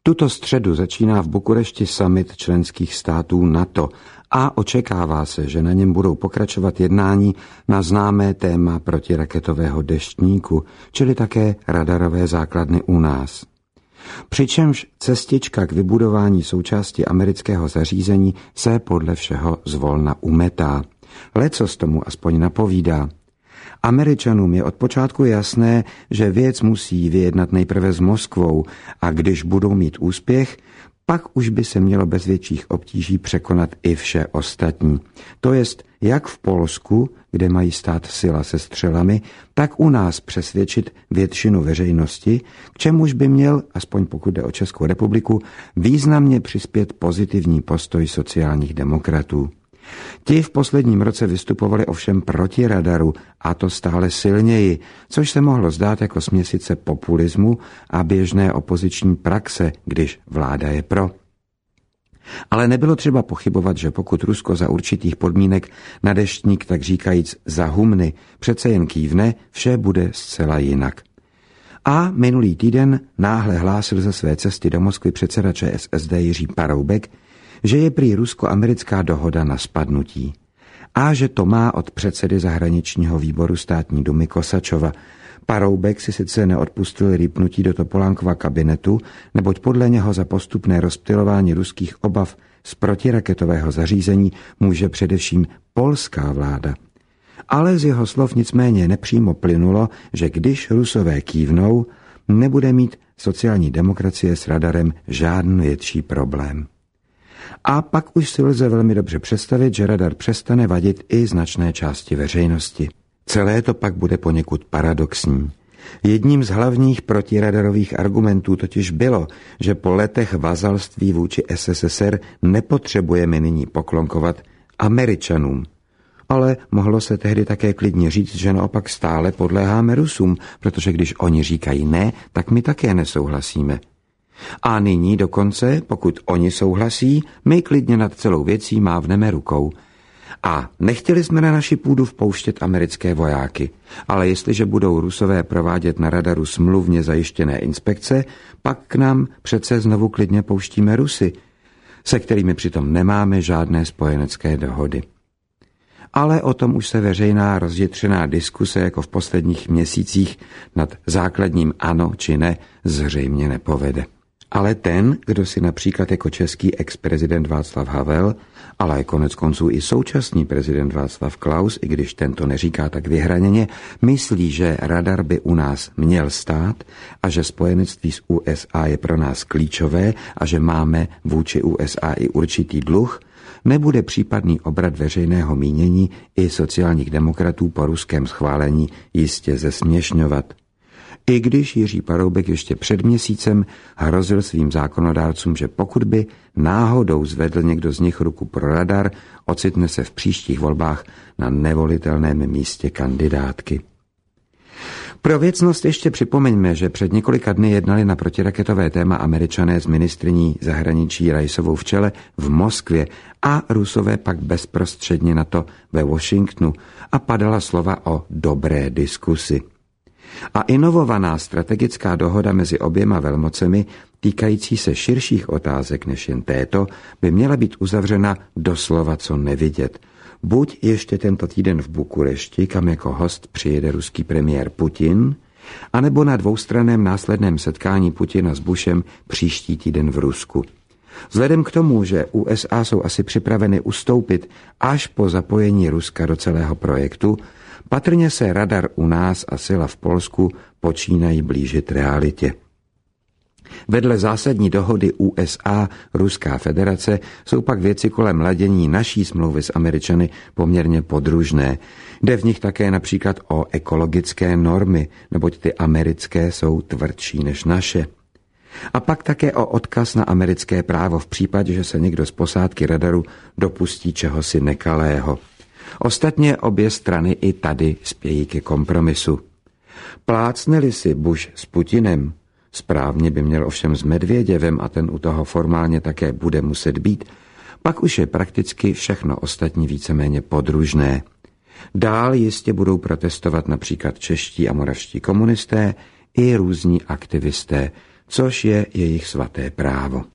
Tuto středu začíná v Bukurešti summit členských států NATO a očekává se, že na něm budou pokračovat jednání na známé téma protiraketového deštníku, čili také radarové základny u nás. Přičemž cestička k vybudování součásti amerického zařízení se podle všeho zvolna umetá. Lecos tomu aspoň napovídá. Američanům je od počátku jasné, že věc musí vyjednat nejprve s Moskvou a když budou mít úspěch, pak už by se mělo bez větších obtíží překonat i vše ostatní. To jest, jak v Polsku, kde mají stát sila se střelami, tak u nás přesvědčit většinu veřejnosti, k čemuž by měl, aspoň pokud jde o Českou republiku, významně přispět pozitivní postoj sociálních demokratů. Ti v posledním roce vystupovali ovšem proti radaru, a to stále silněji, což se mohlo zdát jako směsice populismu a běžné opoziční praxe, když vláda je pro. Ale nebylo třeba pochybovat, že pokud Rusko za určitých podmínek na deštník tak říkajíc za humny přece jen kývne, vše bude zcela jinak. A minulý týden náhle hlásil ze své cesty do Moskvy předseda ČSSD Jiří Paroubek, že je prý rusko-americká dohoda na spadnutí a že to má od předsedy zahraničního výboru státní dumy Kosačova. Paroubek si sice neodpustil rýpnutí do Topolánkova kabinetu, neboť podle něho za postupné rozptylování ruských obav z protiraketového zařízení může především polská vláda. Ale z jeho slov nicméně nepřímo plynulo, že když Rusové kývnou, nebude mít sociální demokracie s radarem žádný větší problém. A pak už si lze velmi dobře představit, že radar přestane vadit i značné části veřejnosti. Celé to pak bude poněkud paradoxní. Jedním z hlavních protiradarových argumentů totiž bylo, že po letech vazalství vůči SSSR nepotřebujeme nyní poklonkovat Američanům. Ale mohlo se tehdy také klidně říct, že naopak stále podléháme Rusům, protože když oni říkají ne, tak my také nesouhlasíme. A nyní dokonce, pokud oni souhlasí, my klidně nad celou věcí mávneme rukou. A nechtěli jsme na naši půdu vpouštět americké vojáky, ale jestliže budou Rusové provádět na radaru smluvně zajištěné inspekce, pak k nám přece znovu klidně pouštíme Rusy, se kterými přitom nemáme žádné spojenecké dohody. Ale o tom už se veřejná rozjitřená diskuse jako v posledních měsících nad základním ano či ne zřejmě nepovede. Ale ten, kdo si například jako český ex-prezident Václav Havel, ale konec konců i současný prezident Václav Klaus, i když tento neříká tak vyhraněně, myslí, že radar by u nás měl stát a že spojenectví s USA je pro nás klíčové a že máme vůči USA i určitý dluh, nebude případný obrat veřejného mínění i sociálních demokratů po ruském schválení jistě zesměšňovat. I když Jiří Paroubek ještě před měsícem hrozil svým zákonodárcům, že pokud by náhodou zvedl někdo z nich ruku pro radar, ocitne se v příštích volbách na nevolitelném místě kandidátky. Pro věcnost ještě připomeňme, že před několika dny jednali na protiraketové téma Američané s ministryní zahraničí Raisovou v čele v Moskvě a Rusové pak bezprostředně na to ve Washingtonu a padala slova o dobré diskusi. A inovovaná strategická dohoda mezi oběma velmocemi, týkající se širších otázek než jen této, by měla být uzavřena doslova co nevidět. Buď ještě tento týden v Bukurešti, kam jako host přijede ruský premiér Putin, anebo na dvoustranném následném setkání Putina s Bushem příští týden v Rusku. Vzhledem k tomu, že USA jsou asi připraveny ustoupit až po zapojení Ruska do celého projektu, patrně se radar u nás a sila v Polsku počínají blížit realitě. Vedle zásadní dohody USA-Ruská federace jsou pak věci kolem ladění naší smlouvy s Američany poměrně podružné. Jde v nich také například o ekologické normy, neboť ty americké jsou tvrdší než naše. A pak také o odkaz na americké právo v případě, že se někdo z posádky radaru dopustí čehosi nekalého. Ostatně obě strany i tady spějí ke kompromisu. Plácne-li si Bush s Putinem, správně by měl ovšem s Medvěděvem a ten u toho formálně také bude muset být, pak už je prakticky všechno ostatní víceméně podružné. Dál jistě budou protestovat například čeští a moravští komunisté i různí aktivisté což je jejich svaté právo.